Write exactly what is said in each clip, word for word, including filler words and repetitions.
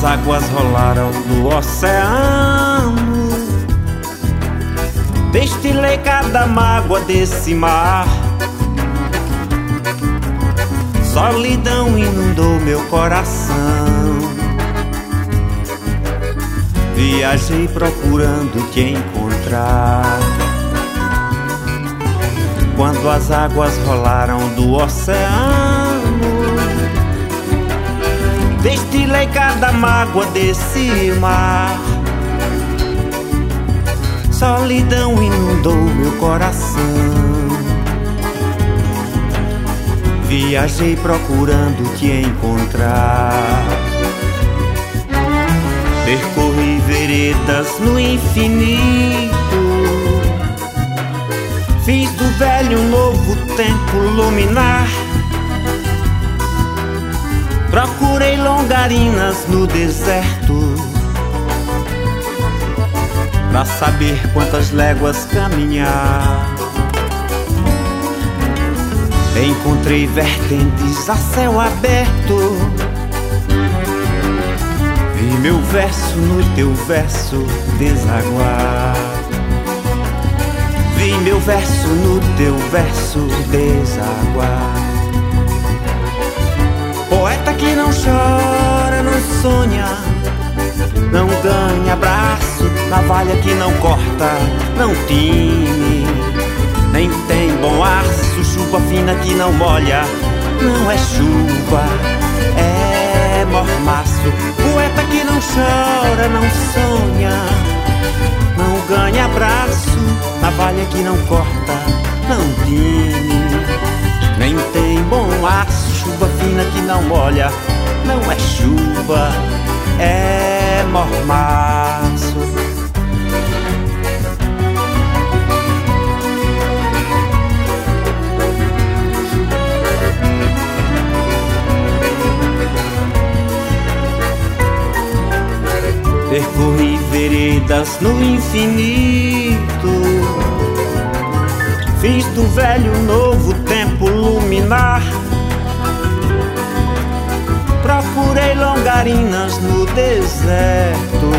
águas rolaram do oceano, destilei cada mágoa desse mar. Solidão inundou meu coração, viajei procurando te encontrar. Quando as águas rolaram do oceano, destilei cada mágoa desse mar. Solidão inundou meu coração, viajei procurando te encontrar. Percorri veredas no infinito, fiz do velho um novo tempo luminar. Procurei longarinas no deserto, pra saber quantas léguas caminhar. Encontrei vertentes a céu aberto, vi meu verso no teu verso desaguar. Vi meu verso no teu verso desaguar. Poeta que não chora, não sonha, não ganha abraço, navalha que não corta, não tine, nem tem bom aço, chuva fina que não molha, não é chuva, é mormaço. Poeta que não chora, não sonha, não ganha abraço, navalha que não corta, não tine, nem tem bom aço, chuva fina que não molha, não é chuva, é mormaço. Percorri veredas no infinito, fiz do velho um novo tempo luminar. Procurei longarinas no deserto,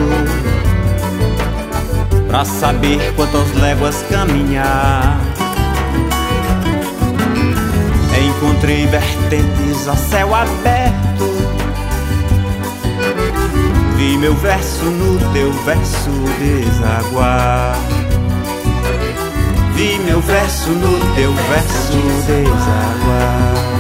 pra saber quantas léguas caminhar. Encontrei vertentes a céu aberto, vi meu verso no teu verso desaguar. Vi meu verso no teu verso desaguar.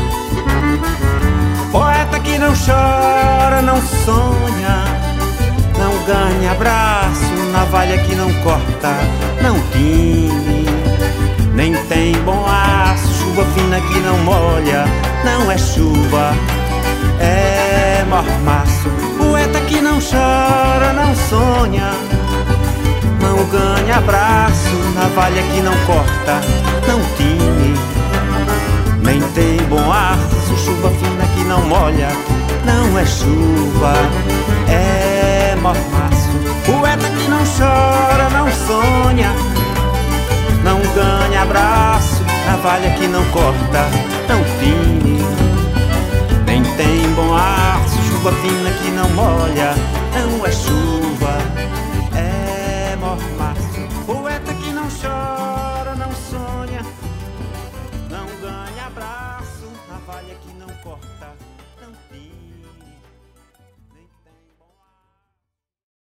Poeta que não chora, não sonha, não ganha abraço, navalha que não corta, não tine, nem tem bom aço, chuva fina que não molha, não é chuva, é mormaço. Poeta que não chora, não sonha, não ganha abraço, navalha que não corta, não tine, nem tem bom aço, chuva fina que não molha, não é chuva, é mormaço. Poeta que não chora, não sonha, não ganha abraço, navalha que não corta, não tine, nem tem bom aço, chuva fina que não molha, não é chuva, é mormaço. Poeta que não chora, não sonha, não ganha abraço, navalha que não corta, não